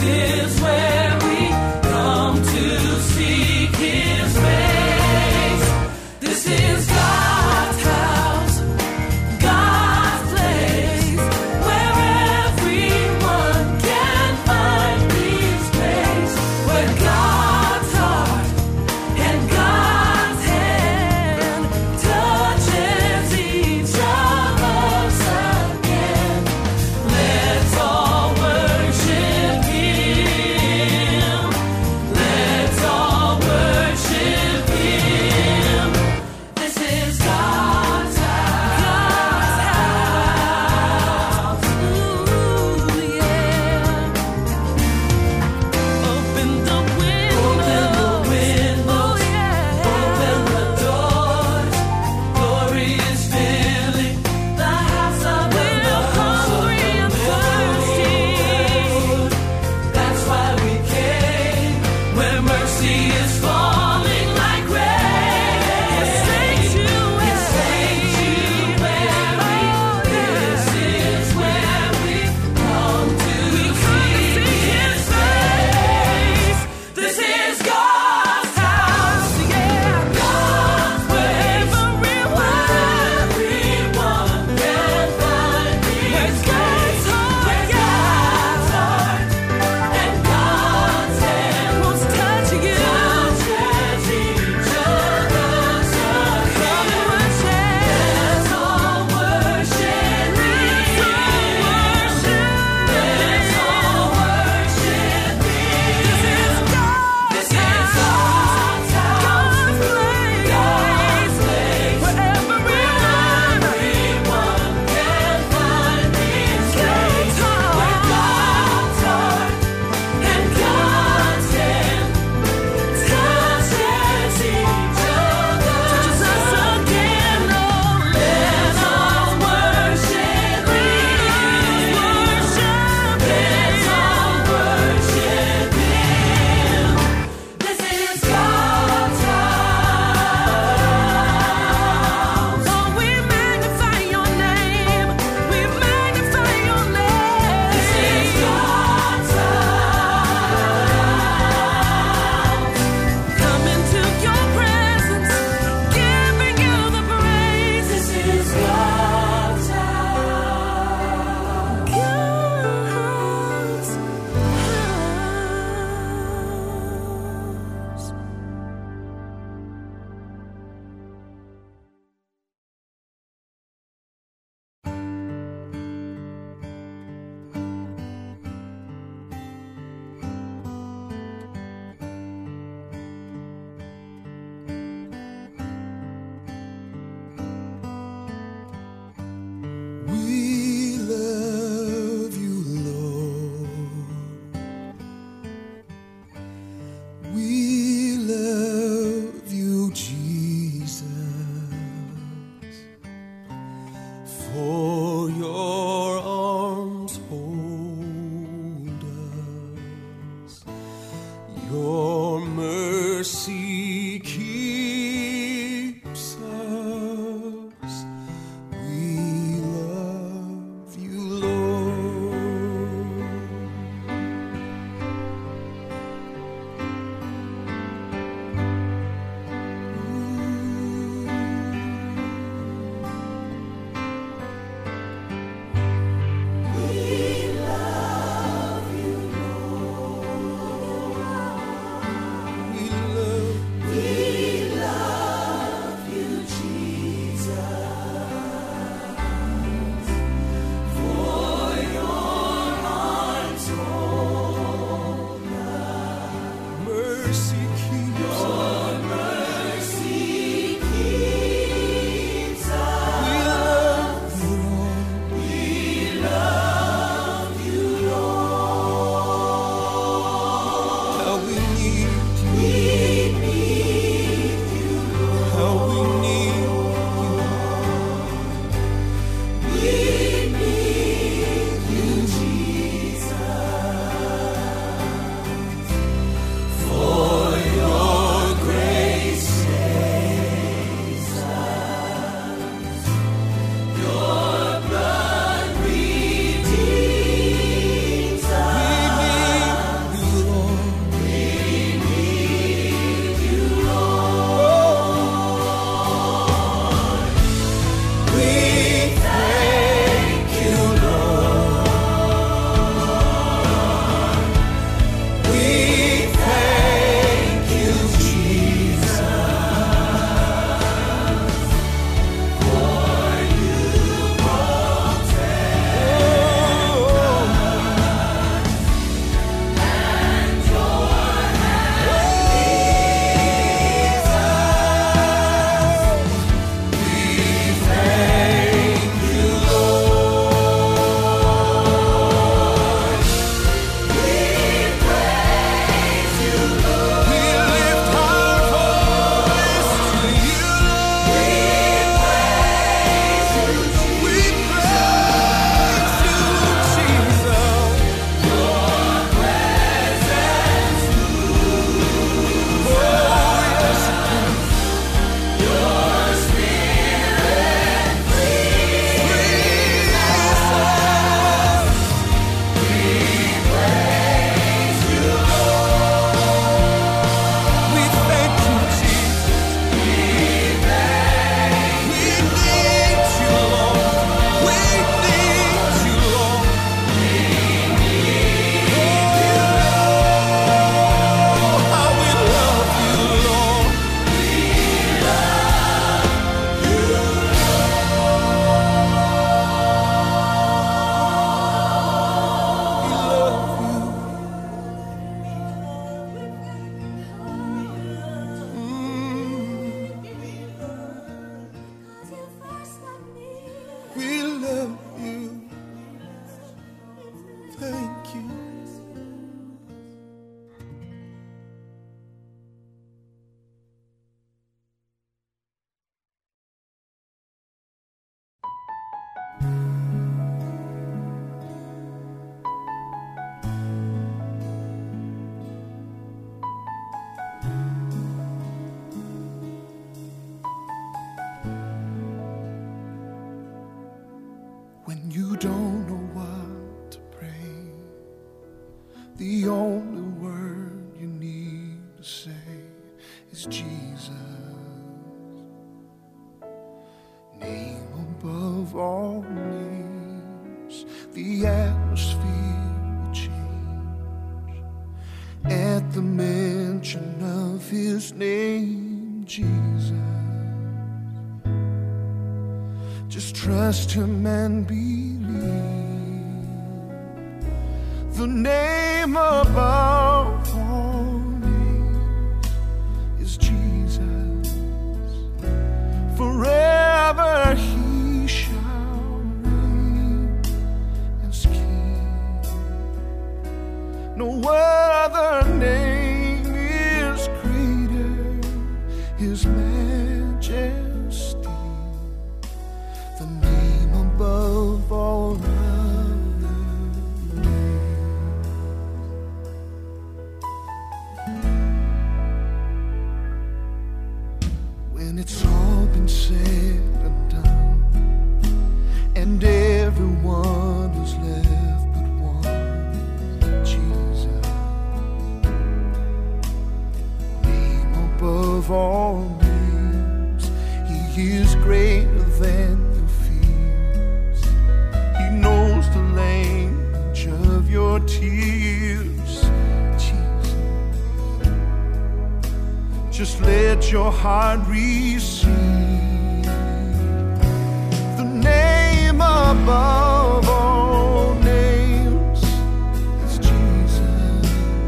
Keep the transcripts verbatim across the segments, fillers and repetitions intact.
We The only word you need to say is Jesus. Name above all names. The atmosphere will change at the mention of his name, Jesus. Just trust him and believe. The name above all names is Jesus. Forever he shall reign as King. No other name is greater, his majesty. The name above all names. When it's all been said and done, and everyone is left but one, Jesus. Name above all names, he is greater than your fears. He knows the language of your tears, Jesus. Just let your heart receive the name above all names is Jesus.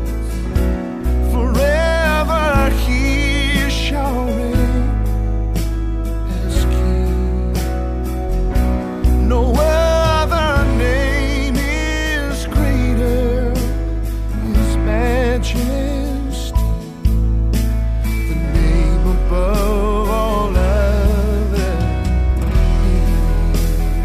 Forever he shall reign as King. No other name is greater, his majesty. Above all other names,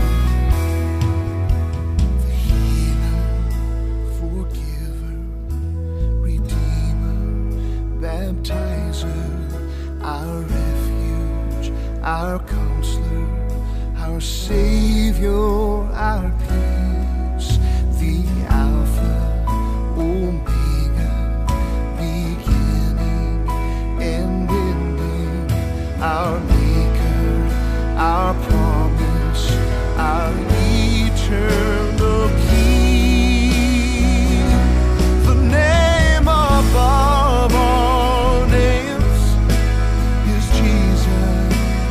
the healer, forgiver, redeemer, baptizer, our refuge, our counselor, our Savior, our peace, the Alpha, Omega, beginning and ending, our Maker, our promise, our eternal King. The name above all names is Jesus.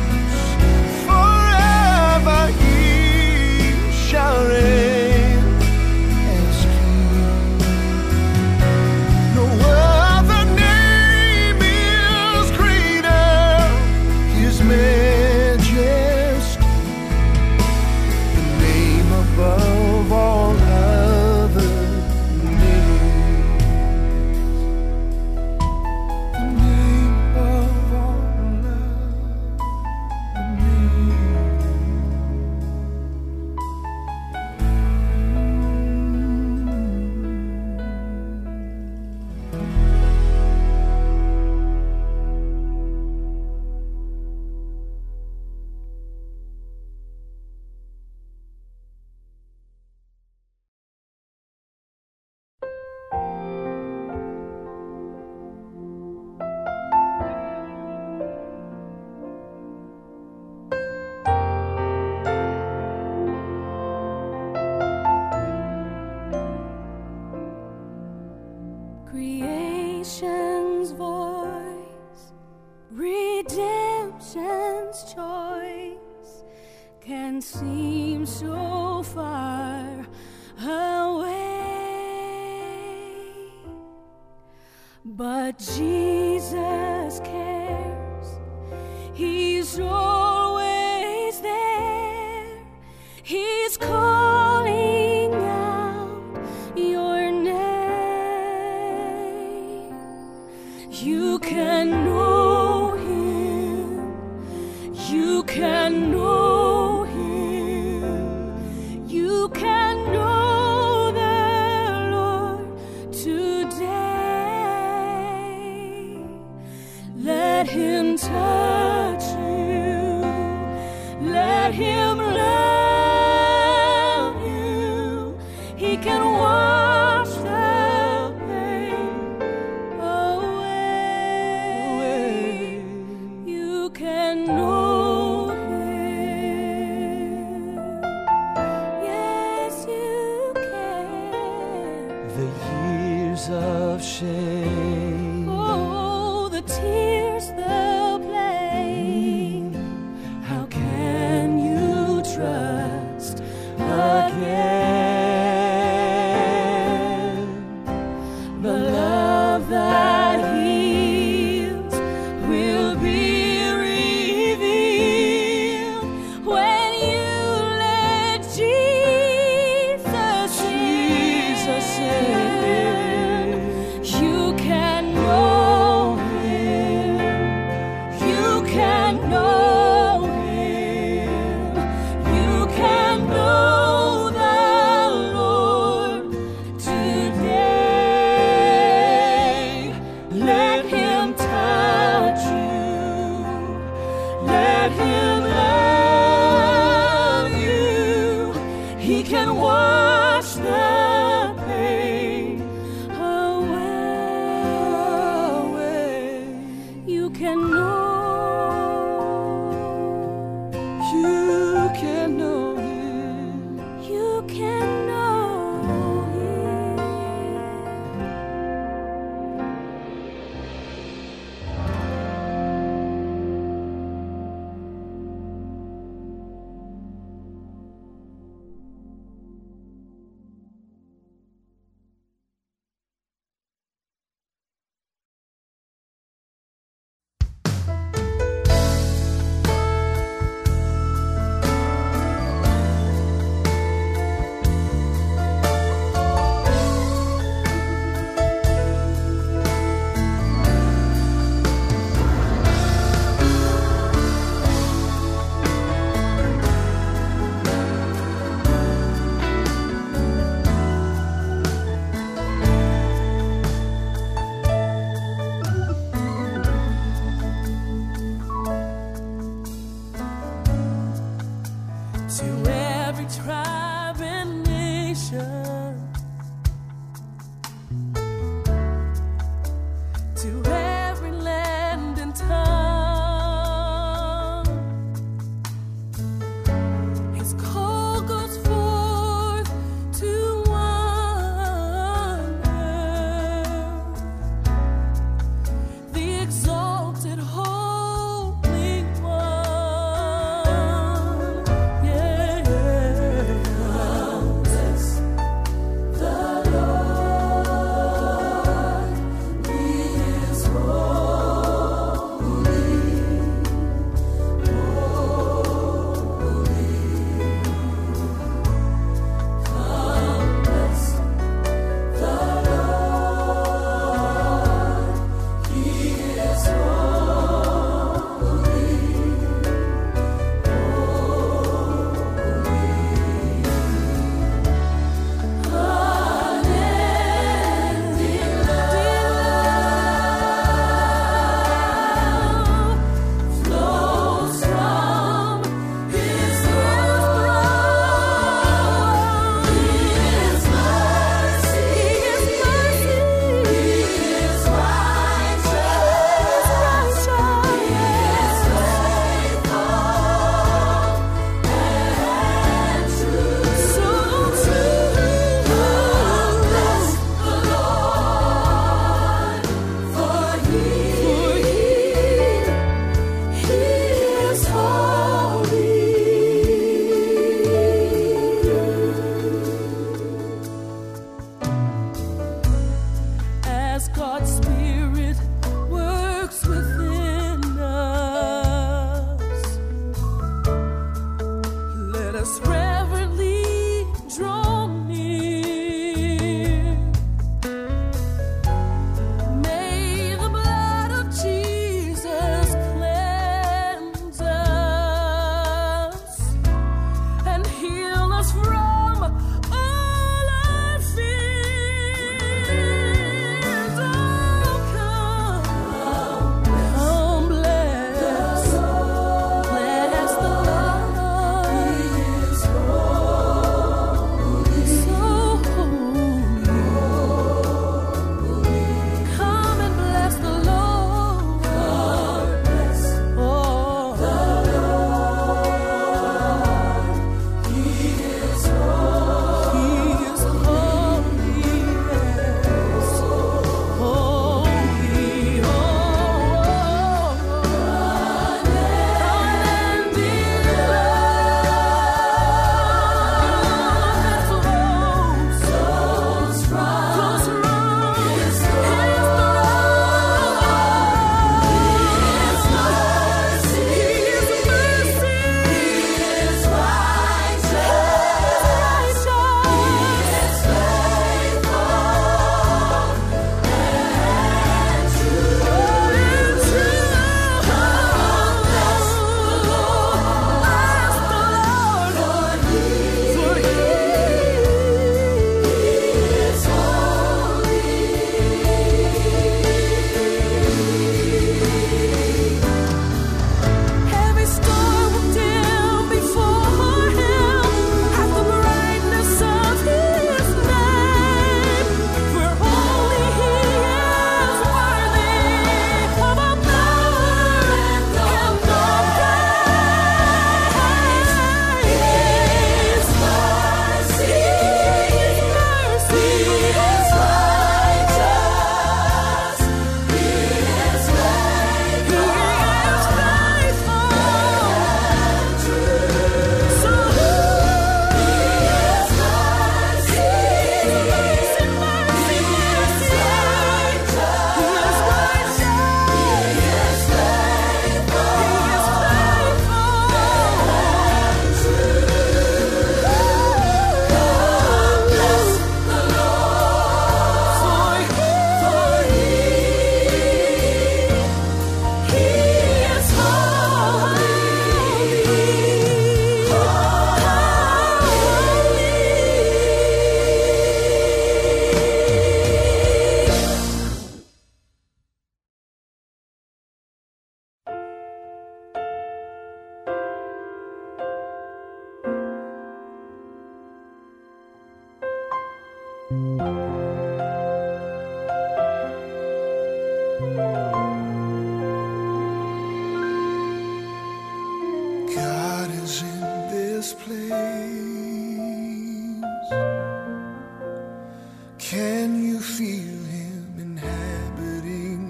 Forever he shall reign as King. No other name is greater, his majesty. The name above all other names. The name above all other names. Creation's voice, redemption's choice can seem so far away, but Jesus cares. He's always there. He's calling out your name. You can know him. You can know him. You can know the Lord today. Let him touch you. Let him love you. He can wash the of shame. Oh, the tears they'll play. How can you trust again? The love that heals will be revealed when you let Jesus Jesus in. in. You can know Him. You can know Him. You can know the Lord today.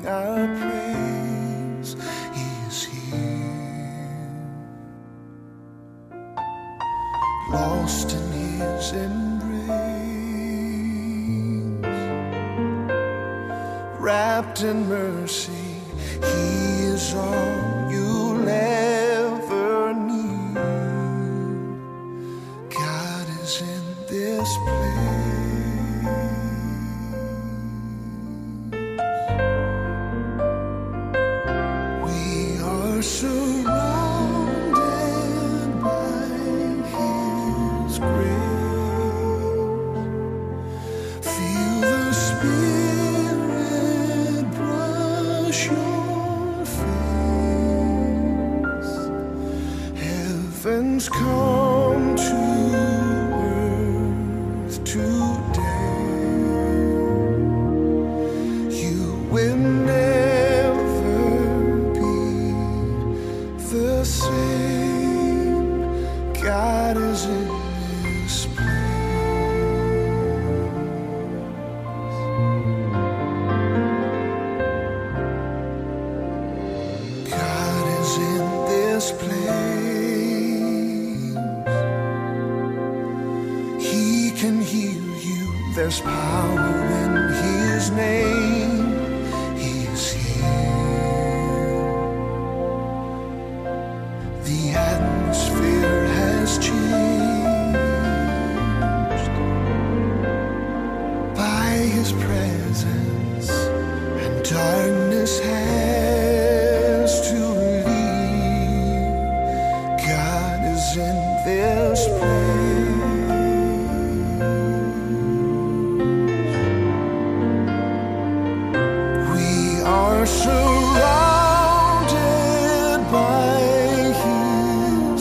our praise. He is here, lost in his embrace, wrapped in mercy. He is all you'll ever need. God is in this place. We are surrounded by his grace. Feel the Spirit brush your face. Heaven's come to earth today. You will never be the same. God is in this place. God is in this place. He can heal you. There's power in his name. He is here. The atmosphere has changed by his presence, and darkness has to leave. God is in this place. We are surrounded by his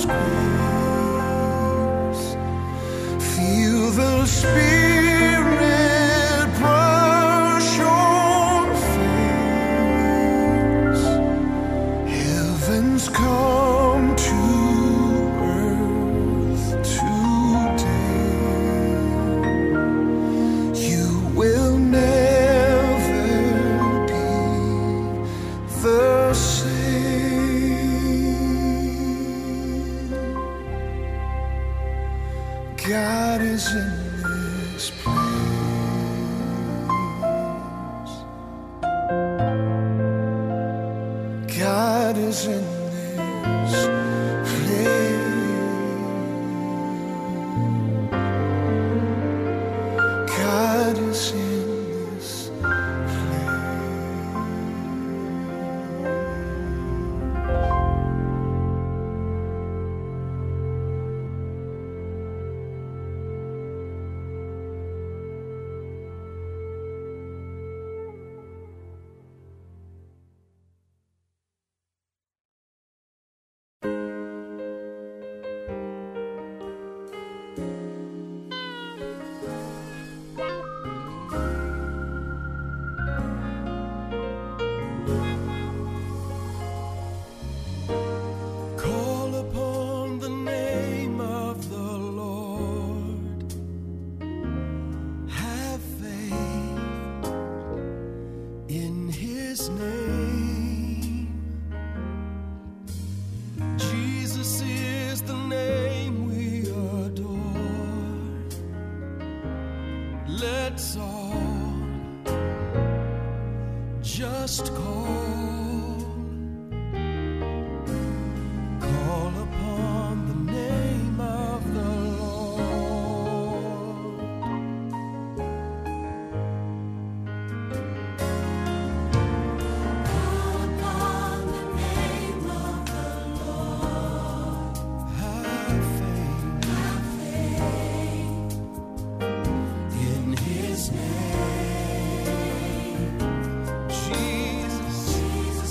grace. Feel the Spirit brush your face. Heaven's come to earth today. You will never be the same. God is in this place. God is in this place. God is in this Call upon the name of the Lord. Have faith in his name. Jesus is the name we adore. Let's all just call. Call upon the name of the Lord. Call upon the name of the Lord. Have faith Have faith in his name. Jesus, Jesus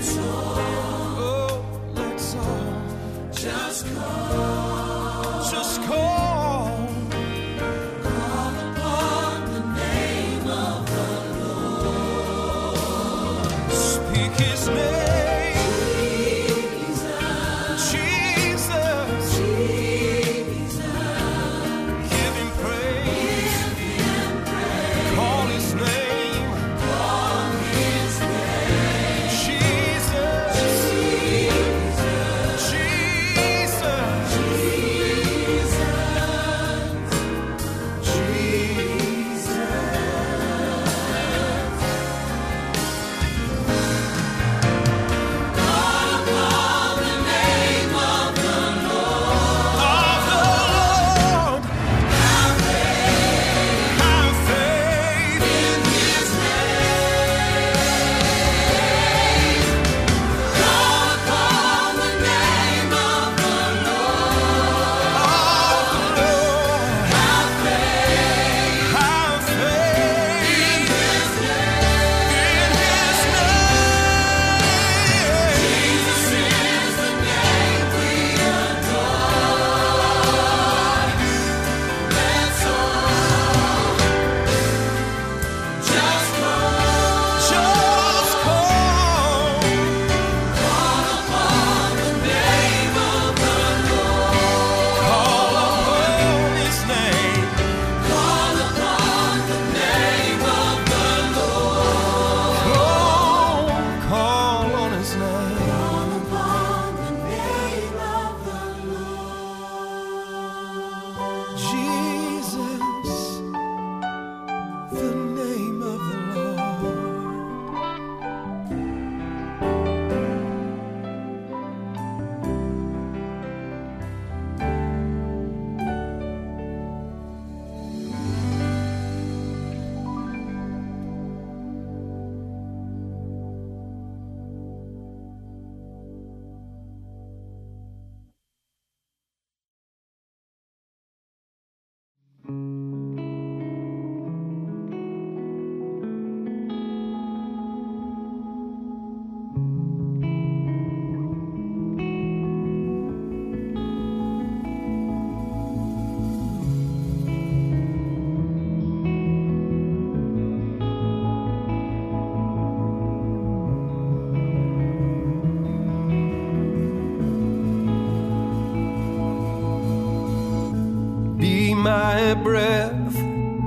my breath,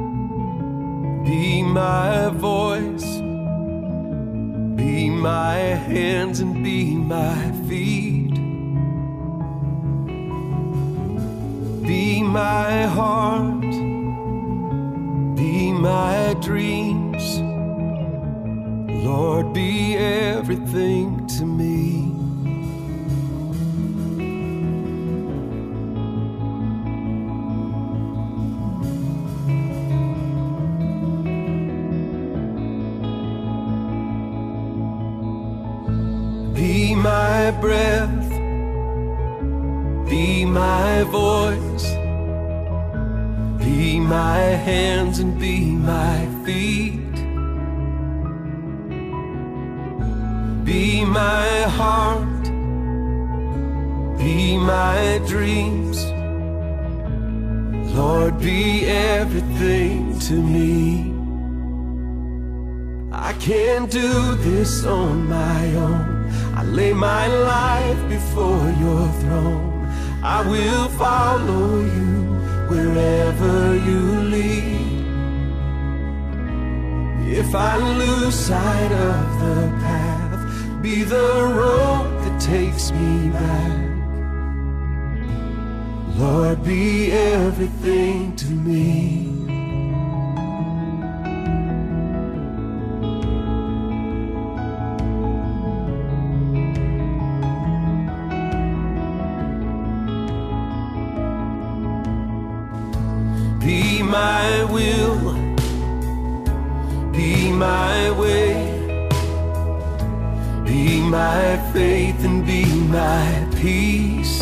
be my voice, be my hands and be my feet, be my heart, be my dreams, Lord, be everything to me. Be my breath, be my voice, be my hands and be my feet, be my heart, be my dreams, Lord, be everything to me. I can't do this on my own. I lay my life before your throne. I will follow you wherever you lead. If I lose sight of the path, be the road that takes me back. Lord, be everything to me. Be my will, be my way, be my faith and be my peace,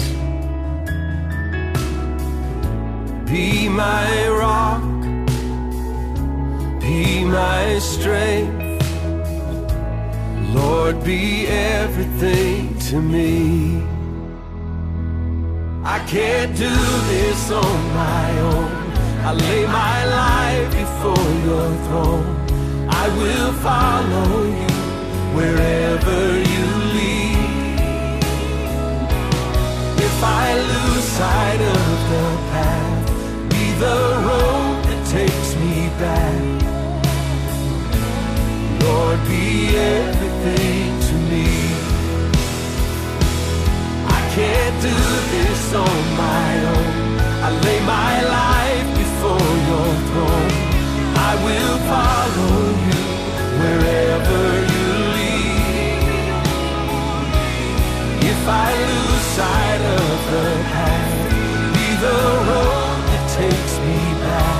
be my rock, be my strength, Lord, be everything to me. I can't do this on my own. I lay my life before your throne. I will follow you wherever you lead. If I lose sight of the path, be the road that takes me back. Lord, be everything to me. I can't do this on my own. I lay my life before your throne. I will follow you wherever you lead. If I lose sight of the path, be the road that takes me back.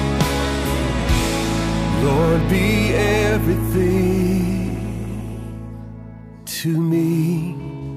Lord, be everything to me.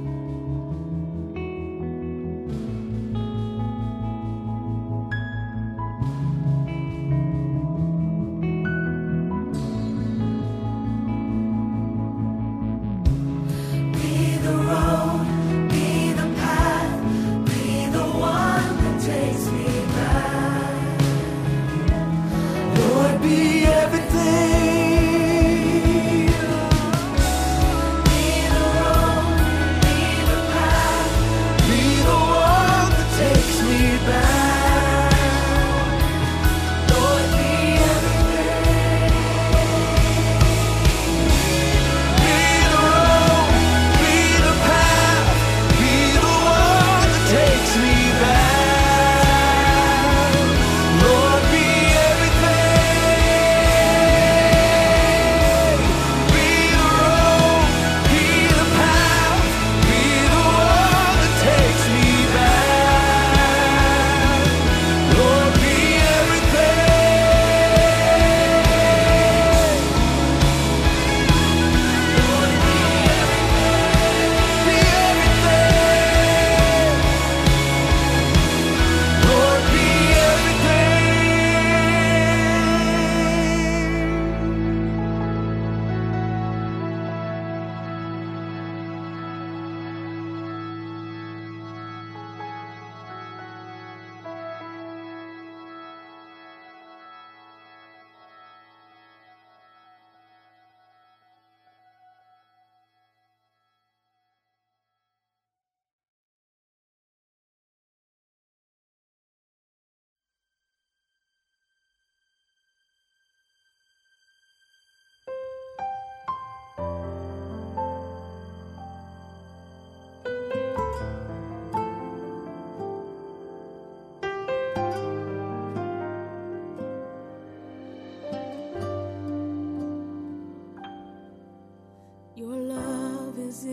Your love is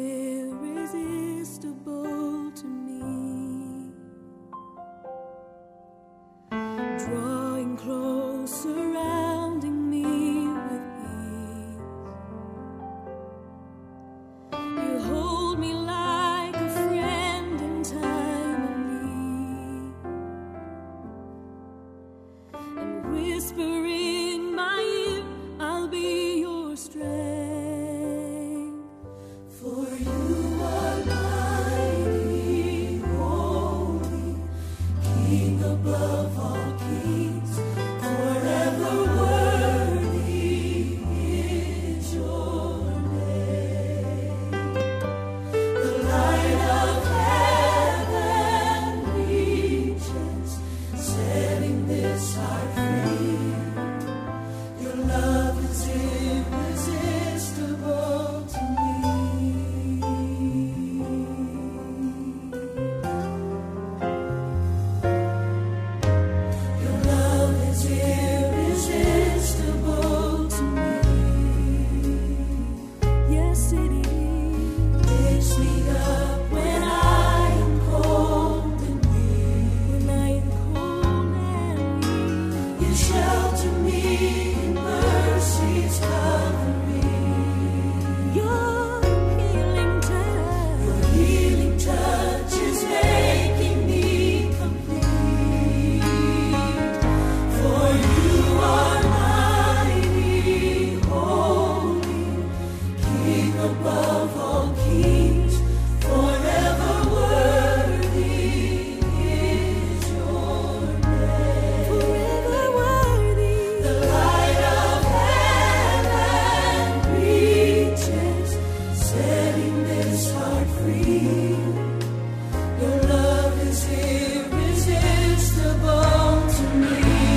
irresistible to me, drawing close, surrounding me with peace. You hold me like a friend in time of need, and whisper in my ear, I'll be your strength. For you are mighty, holy, King above all kings. this heart free. Your love is irresistible to me.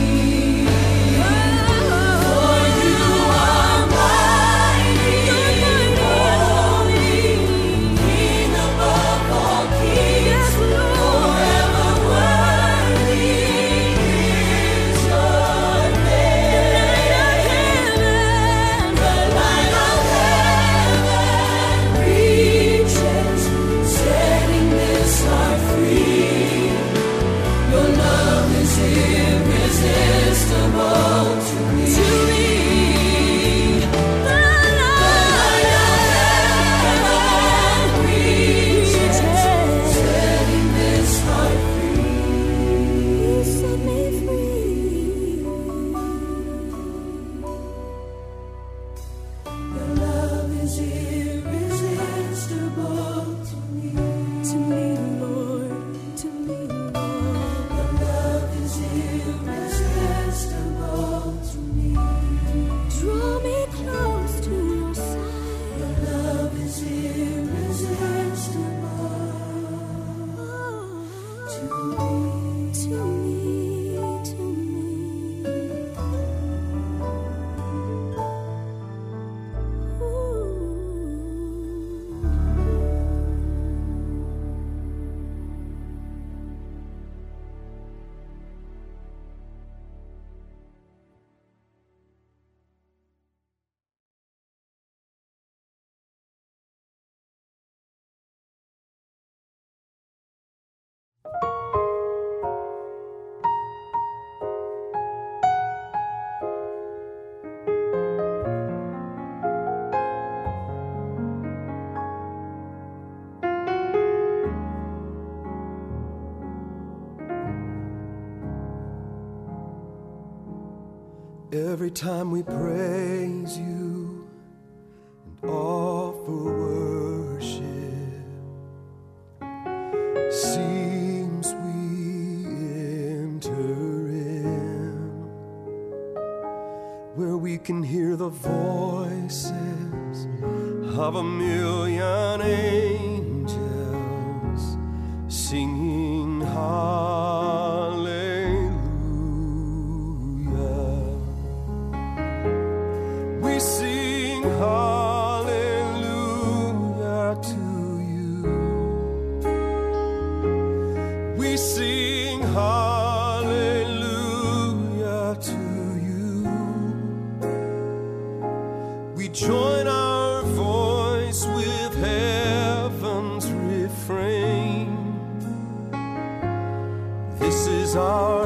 Every time we praise you and offer worship, seems we enter in where we can hear the voices of a million angels singing hallelujah. We sing hallelujah to you. We sing hallelujah to you. We join our voice with heaven's refrain. This is our